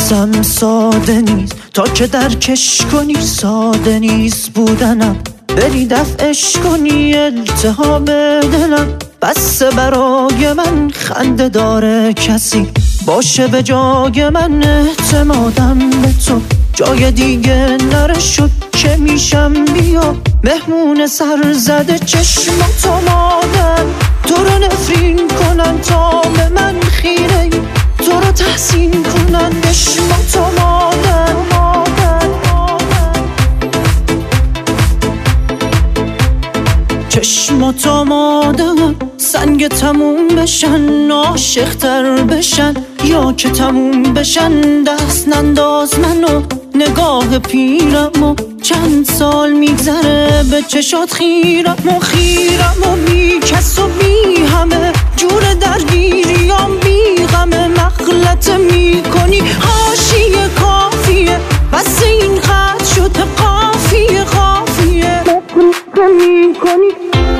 واسم ساده نیست تا که درکش کنی، ساده نیست بودنم بری دفعش کنی التهاب دلم. بسه برای من خنده داره کسی باشه به جای من، اعتمادم به تو جای دیگه نره شد که میشم بیا مهمون سر زده چشمات آمادن تو رو نفرین کنن تا به من خیره، تو رو تحسین کنن چشمات آمادن. چشمات آمادن سنگ تموم بشن، عاشق‌تر بشن یا که تموم بشن. دست ننداز منو نگاه پیرم و چند سال میگذره به چشات خیرم و بی کس و بی همه جور درگیریام بی غمه. مغلطه میکنی حاشیه کافیه بس این خط شده قافیه مغلطه میکنی.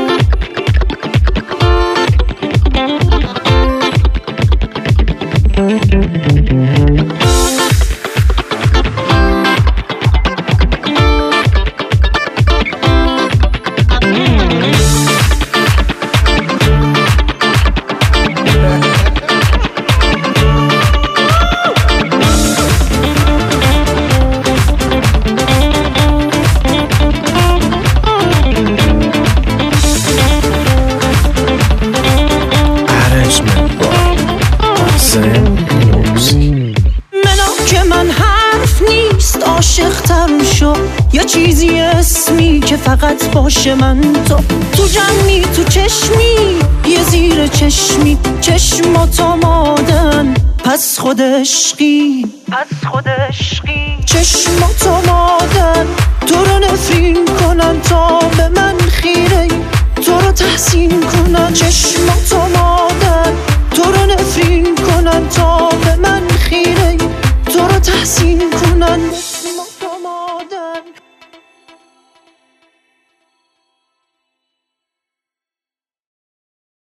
که من حرف نیست عاشق‌تر شو یا چیزی اسمی که فقط باشه من تو جمعی تو چشمی یه زیر چشمی چشمات آمادن پس خود عشقی چشمات آمادن تو رو نفرین کنن تا به من خیره، تو رو تحسین کنن چشمات آمادن تو رو نفرین کنن تا به من خیره، تو رو تحسین کنن.